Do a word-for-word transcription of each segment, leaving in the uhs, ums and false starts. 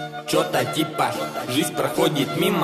Чё-то типа жизнь проходит мимо,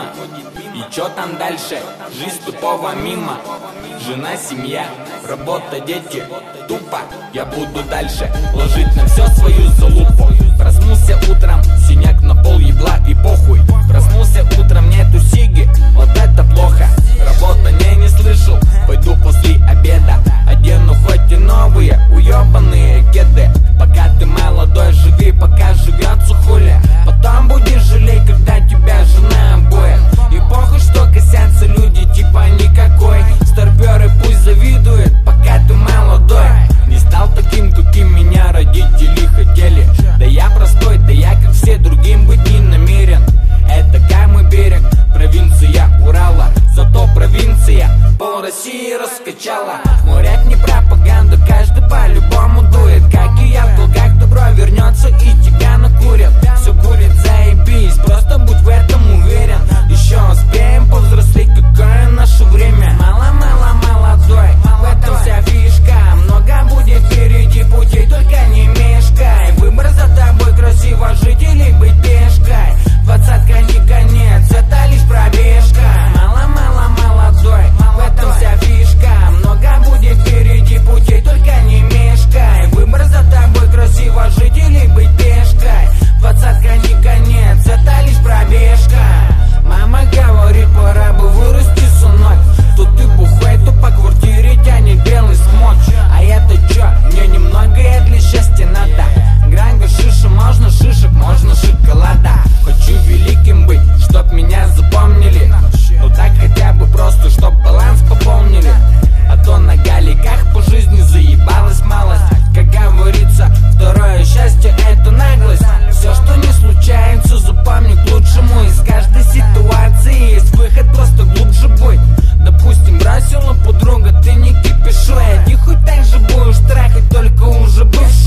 и чё там дальше? Жизнь тупого мимо. Жена, семья, работа, дети. Тупо я буду дальше ложить на все свою залупу. Проснулся утром, синяк на пол, ебла и похуй. Проснулся утром, нету сиги, вот это плохо. Работа, не, не слышал, пойду после обеда. Одену хоть и новые, уебанные кеды. Пока ты молодой, живи, пока живется хуля. Потом будешь жалеть, когда тебя жена обоет. И похуй, что косятся люди, типа никакой. Старперы пусть завидуют, пока ты молодой. Не стал таким, каким меня родители хотели. Да я простой, да я как все, другим быть не намерен. Это Камый берег, провинция Урала. Зато провинция пол России раскачала. Мой рэп не пропаганда, каждый по-любому дует. Как и я в долгах, добро вернется и тебя накурят. Все будет заебись, просто будь в этом уверен. Еще успеем повзрослеть, какое наше время. Мало-мало молодой, в этом вся фишка. Много будет впереди путей, только не мешкай. Выбор за тобой, красиво жить или быть пешкой. Двадцатка не конец, это лишь пробежка. Мало-мало молодой, в этом вся фишка. Много будет впереди путей, только не мешкай. Выбор за тобой, красиво жить или быть пешкой. Двадцатка не конец, это лишь пробежка. Мама говорит, пора бы вырасти, сынок. Тут ты бухой, то по квартире тянет белый смог. А это чё? Мне немногое для счастья надо. Гранга, шиша, можно шишек, можно шоколада. Хочу великим быть, чтоб меня запомнили. Ну так хотя бы просто, чтоб баланс пополнили. А то на галиках по жизни заебалась малость. Как говорится, второе счастье это наглость. Все, что не случается, запомни к лучшему. Из каждой ситуации есть выход, просто глубже бой. Допустим, бросила подруга, ты не кипишуй. А ты хоть так же будешь трахать, только уже бывший.